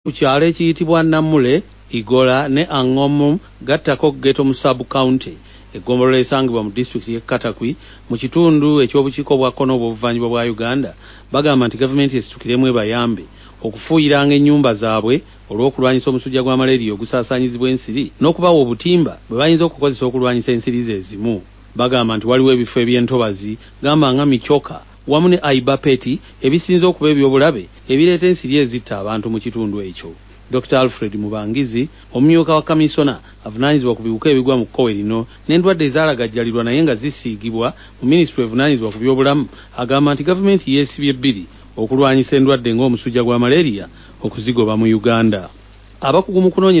Ku kyalo ekiyitibwa Namule, Igola ne Angomu gattako Geto mu sub-county eggombolola esangibwa mu disitulikiti y'e Katakwi mu kitundu eky'obukiiko bwa kkono obw'obuvanjuba bwa Uganda bagamba nti gavumenti esitukiremu ebayambe okufuuyiranga ennyumba zaabwe olw'okulwanyisa omusujja gwa malaria ogusaasaanyizibwa ensiri n'okubawa obutimba bwe bayinza okukozesa okulwanyisa ensiri ze ezimu. Bagamba nti waliwo ebifo eby'entobazi gamba nga Michoka wamu ne Aibapeti ebisinza okuba eby'obulabe ebireeta ensiri ezitta abantu mu kitundu ekyo. Dr. Alfred Mubangizi, omumyuka wa kamisona avunaanyizibwa ku biwuka ebigwa mu kkowe lino n'endwadde ezaalagajjalirwa naye nga zisiigibwa mu minisitule evunaanyizibwa ku by'obulamu, agamba nti gavumenti yeesibye bbiri okulwanyisa endwadde ng'omusujja gwa malaria okuzigoba mu Uganda. Abakugu mu